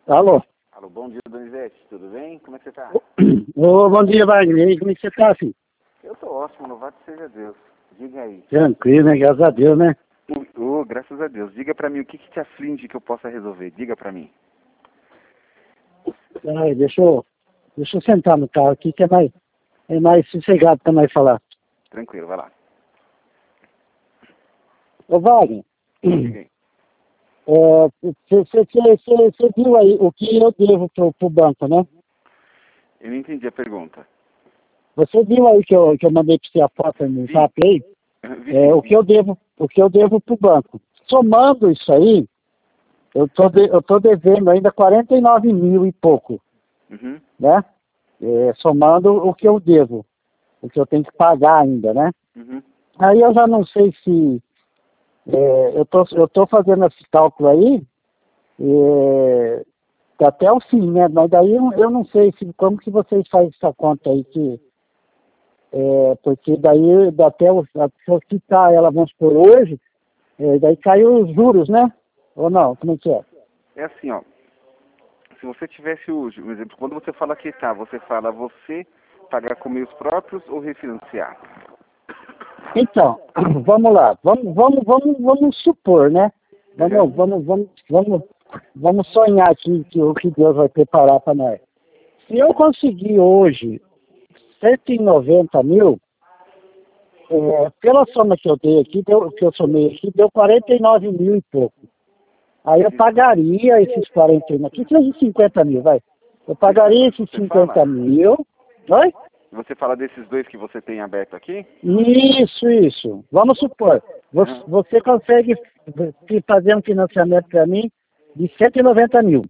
Alô? Alô, bom dia, Donizete, tudo bem? Como é que você tá? Ô, bom dia, Wagner. E aí, como é que você tá, filho? Eu tô ótimo, louvado seja Deus. Diga aí. Tranquilo, né? Graças a Deus, né? Graças a Deus. Diga pra mim o que te aflige que eu possa resolver. Diga pra mim. Ai, deixa eu sentar no carro aqui, que é mais sossegado pra nós falar. Tranquilo, vai lá. Ô, Wagner, Diga aí. você viu aí o que eu devo pro banco, né? Eu não entendi a pergunta. Você viu aí que eu mandei pra você a foto no Vi. zap aí? Vi sim, O que eu devo pro banco. Somando isso aí, eu tô devendo ainda 49 mil e pouco, Uhum. né? Somando o que eu devo, o que eu tenho que pagar ainda, né? Uhum. Aí eu já não sei se eu tô fazendo esse cálculo aí até o fim, né? Mas daí eu não sei como que vocês fazem essa conta aí, porque daí se eu quitar ela, vamos por hoje, daí caiu os juros, né? Ou não? Como é que é? É assim, ó. Se você tivesse hoje, um exemplo, quando você fala quitar, você fala você pagar com meios próprios ou refinanciar? Então, vamos lá, vamos supor, né? Vamos sonhar aqui que o que Deus vai preparar para nós. Se eu conseguir hoje 190 mil, pela soma que eu dei aqui, que eu somei aqui, deu 49 mil e pouco. Aí eu pagaria esses 49, aqui 350 mil, vai. Eu pagaria esses 50 mil. Oi? Você fala desses dois que você tem aberto aqui? Isso. Vamos supor, você consegue fazer um financiamento para mim de 190 mil.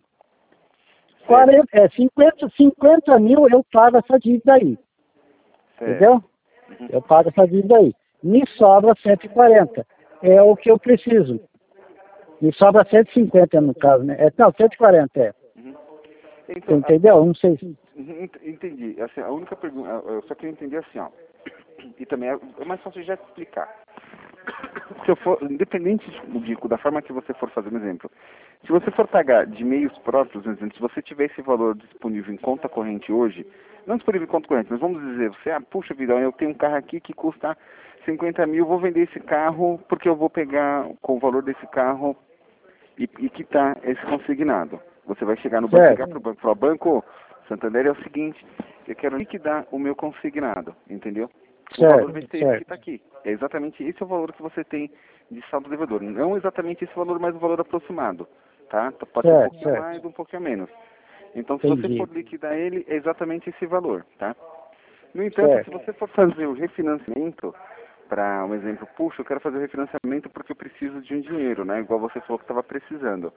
50 mil eu pago essa dívida aí. Certo. Entendeu? Uhum. Eu pago essa dívida aí. Me sobra 140. É o que eu preciso. Me sobra 150 no caso, né? Não, 140 é. Uhum. Você Então, entendeu? Não sei se... Entendi. Assim, a única pergunta, eu só queria entender assim, ó. E também é mais fácil já te explicar. Se eu for, independente da forma que você for fazer um exemplo, se você for pagar de meios próprios, por exemplo, se você tiver esse valor disponível em conta corrente hoje, não disponível em conta corrente, mas vamos dizer, você, puxa vida, eu tenho um carro aqui que custa 50 mil, vou vender esse carro porque eu vou pegar com o valor desse carro e quitar esse consignado. Você vai chegar no banco, ligar para o banco e falar, Banco Santander, é o seguinte, eu quero liquidar o meu consignado, entendeu? O valor vai ser esse que está aqui. É exatamente esse é o valor que você tem de saldo devedor. Não exatamente esse valor, mas o valor aproximado. Tá? Pode ser um pouquinho mais, um pouquinho menos. Então, se você for liquidar ele, é exatamente esse valor. Tá? No entanto, se você for fazer o refinanciamento, para um exemplo, puxa, eu quero fazer o refinanciamento porque eu preciso de um dinheiro, né? Igual você falou que estava precisando.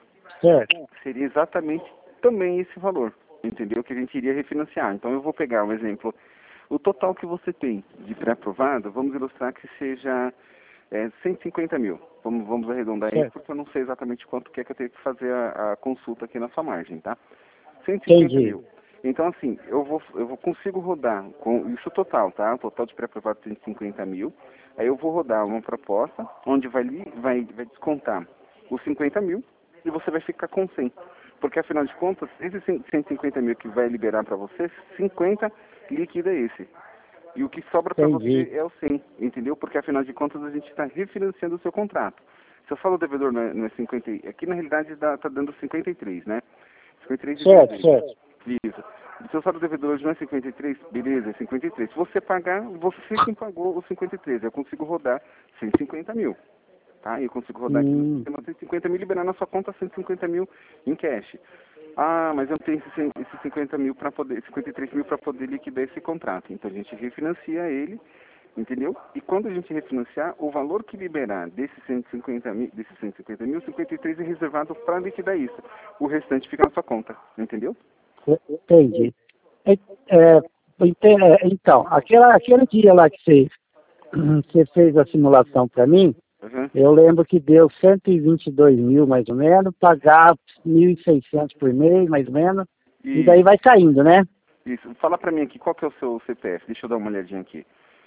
Seria exatamente também esse valor, entendeu? Que a gente iria refinanciar. Então, eu vou pegar um exemplo. O total que você tem de pré-aprovado, vamos ilustrar que seja 150 mil. Vamos arredondar isso, porque eu não sei exatamente quanto que é que eu tenho que fazer a consulta aqui na sua margem, tá? 150 mil. Então, assim, consigo rodar com isso total, tá? O total de pré-aprovado é 150 mil. Aí eu vou rodar uma proposta onde vai descontar os 50 mil e você vai ficar com 100. Porque, afinal de contas, esses 150 mil que vai liberar para você, 50 liquida esse. E o que sobra para você é o 100, entendeu? Porque, afinal de contas, a gente está refinanciando o seu contrato. Se eu falo devedor não é 50, aqui na realidade está dando 53, né? 53 certo. Isso. Se eu falo devedor hoje não é 53, beleza, é 53. Se você pagar, você quem pagou os 53. Eu consigo rodar 150 mil. Tá? Eu consigo rodar aqui no sistema 150 mil e liberar na sua conta 150 mil em cash. Ah, mas eu não tenho esses 50 mil para poder, 53 mil para poder liquidar esse contrato. Então a gente refinancia ele, entendeu? E quando a gente refinanciar, o valor que liberar desses 150 mil, 53 é reservado para liquidar isso. O restante fica na sua conta, entendeu? Entendi. Então, aquele dia lá que você fez a simulação para mim, eu lembro que deu 122 mil, mais ou menos, pagar 1.600 por mês, mais ou menos, e daí vai caindo, né? Isso. Fala para mim aqui, qual que é o seu CPF? Deixa eu dar uma olhadinha aqui.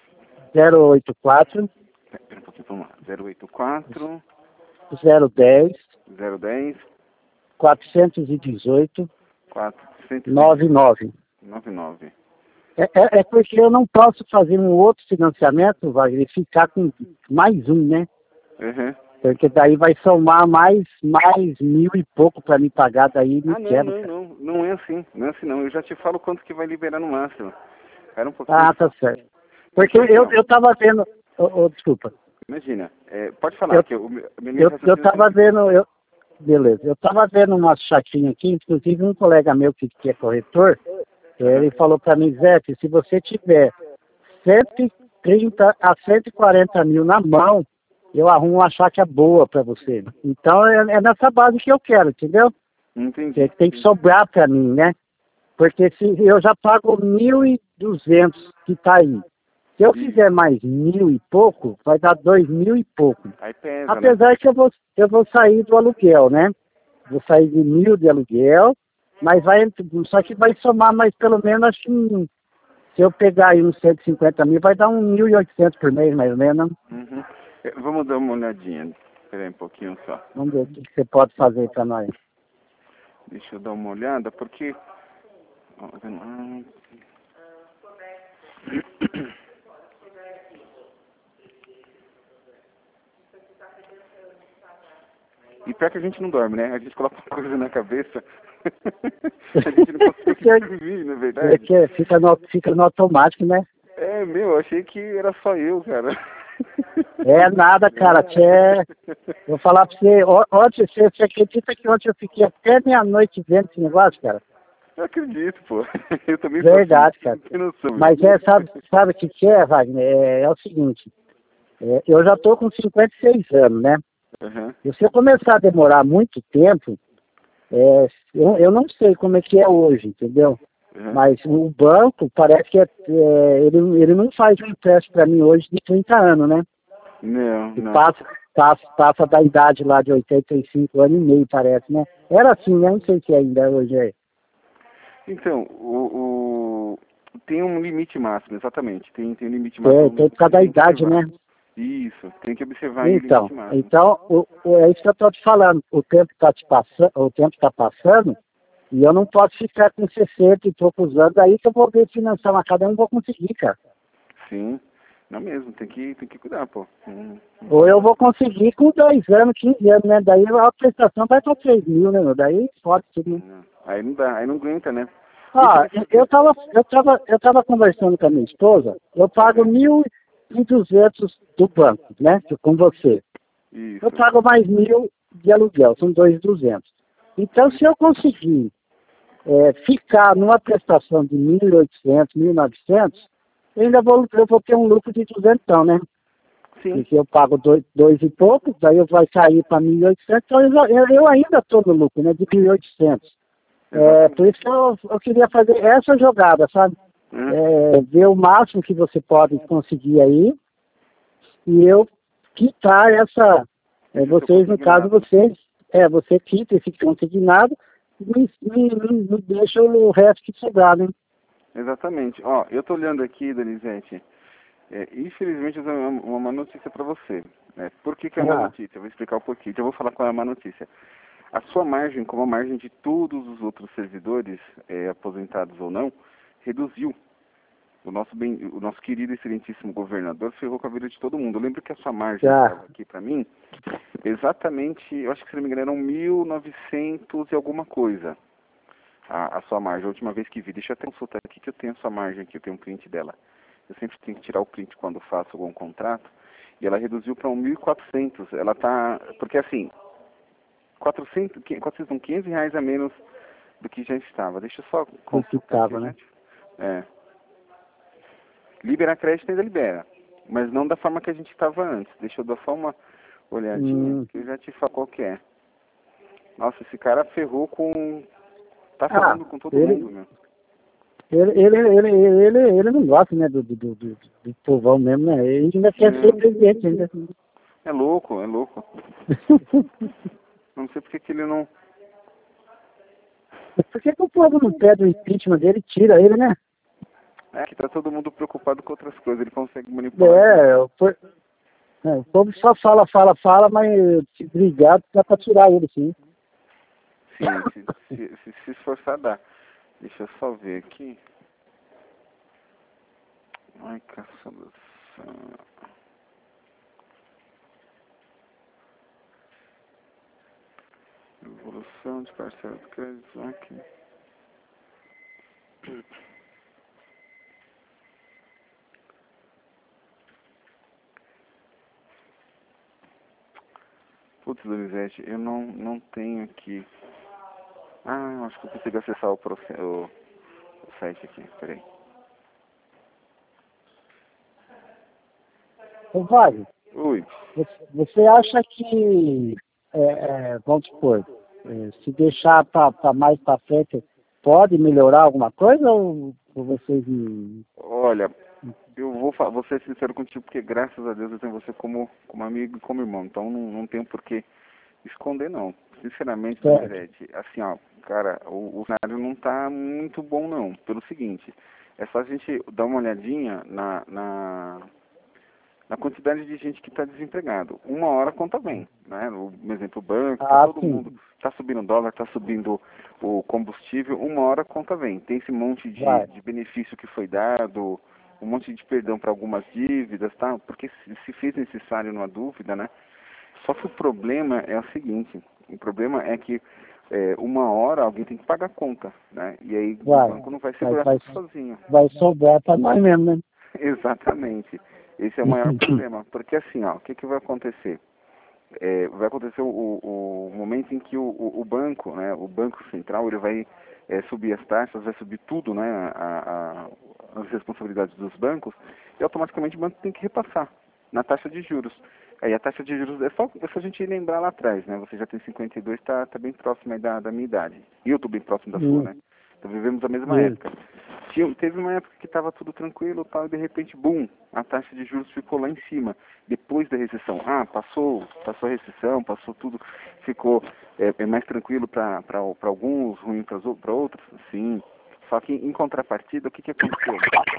084 Pera um pouquinho, vamos lá. 084 010 010 418 499. 99. É porque eu não posso fazer um outro financiamento, Wagner, e ficar com mais um, né? Uhum. Porque daí vai somar mais 1.000 e pouco para me pagar, daí me quebra. Não é assim. Não é assim, não. Eu já te falo quanto que vai liberar no máximo. Era um pouquinho. Ah, tá certo. Porque eu tava vendo... desculpa. Imagina. Pode falar, que eu tava vendo... Beleza. Eu tava vendo uma chatinha aqui, inclusive um colega meu que é corretor, ele falou para mim, Zé, se você tiver 130 a 140 mil na mão, eu arrumo uma chácara boa para você. Então é nessa base que eu quero, entendeu? Entendi. Tem que sobrar para mim, né? Porque se eu já pago 1.200 que tá aí. Se eu fizer mais 1.000 e pouco, vai dar 2.000 e pouco. Aí pesa, Apesar né? que eu vou sair do aluguel, né? Vou sair de 1.000 de aluguel, mas só que vai somar mais pelo menos, acho que se eu pegar aí uns 150 mil, vai dar uns 1.800 por mês, mais ou menos. Uhum. Vamos dar uma olhadinha. Espera aí um pouquinho só. Vamos ver o que você pode fazer para nós. Deixa eu dar uma olhada, porque... E pior que a gente não dorme, né? A gente coloca uma coisa na cabeça. A gente não consegue dormir, na verdade. Porque fica no automático, né? Eu achei que era só eu, cara. É nada, cara. Vou falar pra você, ontem, você acredita que ontem eu fiquei até meia-noite vendo esse negócio, cara? Eu acredito, pô. Eu também Verdade, sou assim, cara. não tem noção. Mas sabe o que é, Wagner? É o seguinte, eu já tô com 56 anos, né? Uhum. E se eu começar a demorar muito tempo, eu não sei como é que é hoje, entendeu? Uhum. Mas o banco parece que ele não faz um empréstimo para mim hoje de 30 anos, né? Não. Passa da idade lá de 85 anos e meio, parece, né? Era assim, né? Não sei se ainda hoje é. Então, tem um limite máximo, exatamente. Tem um limite máximo. Tem por causa da idade, né? Isso, tem que observar aí o Então, limite máximo. é isso que eu estou te falando. O tempo está passando e eu não posso ficar com 60 e poucos anos. Daí que eu vou ver financiar uma cada um, vou conseguir, cara. Sim, não mesmo, tem que cuidar, pô. Ou eu vou conseguir com 2 anos, 15 anos, né? Daí a prestação vai para 3 mil, né? Daí pode tudo, né? Aí não dá, aí não aguenta, né? Eu tava conversando com a minha esposa, eu pago 1.200 do banco, né? Com você. Isso. Eu pago mais 1.000 de aluguel, são 2.200. Então, se eu conseguir ficar numa prestação de 1.800, 1.900, eu vou ter um lucro de 200, né? Sim. Porque eu pago dois e pouco, daí vai sair para 1.800, então eu ainda estou no lucro, né? De 1.800. Por isso que eu queria fazer essa jogada, sabe? Ver o máximo que você pode conseguir aí e eu quitar essa... vocês, no caso, você quita esse consignado e me deixa o resto que sobrar, né? Exatamente. Ó, eu tô olhando aqui, Donizete, infelizmente eu tenho uma má notícia para você. Por que é má notícia? Eu vou explicar o porquê. Já vou falar qual é a má notícia. A sua margem, como a margem de todos os outros servidores, aposentados ou não, reduziu. O nosso querido e excelentíssimo governador ferrou com a vida de todo mundo. Eu lembro que a sua margem estava aqui para mim, exatamente, eu acho que se não me engano eram 1.900 e alguma coisa. A sua margem, a última vez que vi. Deixa eu até consultar aqui que eu tenho a sua margem aqui, eu tenho um print dela. Eu sempre tenho que tirar o print quando faço algum contrato. E ela reduziu para 1.400. Ela tá, porque assim, 400 não, R$ 500 a menos do que já estava. Deixa eu só consultar aqui, né? Liberar crédito ainda libera, mas não da forma que a gente estava antes. Deixa eu dar só uma olhadinha, que eu já te falo qual que é. Nossa, esse cara ferrou com... Tá ferrando com todo mundo, meu. Ele não gosta, né, do povão mesmo, né? Ele ainda quer ser presidente ainda. É louco. Não sei porque que ele não... Por que o povo não pede o impeachment dele e tira ele, né? Que tá todo mundo preocupado com outras coisas, ele consegue manipular. O povo só fala, mas se brigar, dá pra tirar ele, sim. Sim, se esforçar dá. Deixa eu só ver aqui. Ai, caçamba. Evolução de parcela de crédito aqui. Putz, Donizete, eu não tenho aqui. Ah, eu acho que eu consigo acessar o site aqui, peraí. Ô, Wagner, Oi. você acha que, vamos supor, se deixar para mais para frente, pode melhorar alguma coisa ou vocês não... Olha, vou ser sincero contigo, porque graças a Deus eu tenho você como amigo e como irmão, então não tenho por que esconder não. Sinceramente, Certo. Donizete, assim ó, cara, o cenário não tá muito bom não, pelo seguinte, é só a gente dar uma olhadinha na quantidade de gente que está desempregado. Uma hora conta bem, né? Por exemplo, o banco, tá Ah, todo mundo, sim, está subindo o dólar, está subindo o combustível, uma hora conta bem. Tem esse monte vai. de benefício que foi dado, um monte de perdão para algumas dívidas, tá? Porque se fez necessário uma dúvida, né? Só que o problema é o seguinte, o problema é que uma hora alguém tem que pagar a conta, né? E aí o Vai, banco não vai vai, segurar vai, sozinho. vai sobrar para nós mesmo, né? Exatamente. Esse é o maior problema. Porque assim, ó, o que vai acontecer? Vai acontecer o momento em que o banco, né, o Banco Central, ele vai subir as taxas, vai subir tudo, né, as responsabilidades dos bancos, e automaticamente o banco tem que repassar na taxa de juros. Aí a taxa de juros, é só a gente lembrar lá atrás, né, você já tem 52, tá bem próximo aí da minha idade. E eu tô bem próximo da sua, né? Então vivemos a mesma época. Teve uma época que estava tudo tranquilo, tal, e de repente, bum, a taxa de juros ficou lá em cima, depois da recessão. Ah, passou a recessão, passou tudo, ficou mais tranquilo para alguns, ruim para outros? Sim. Só que em contrapartida, o que aconteceu?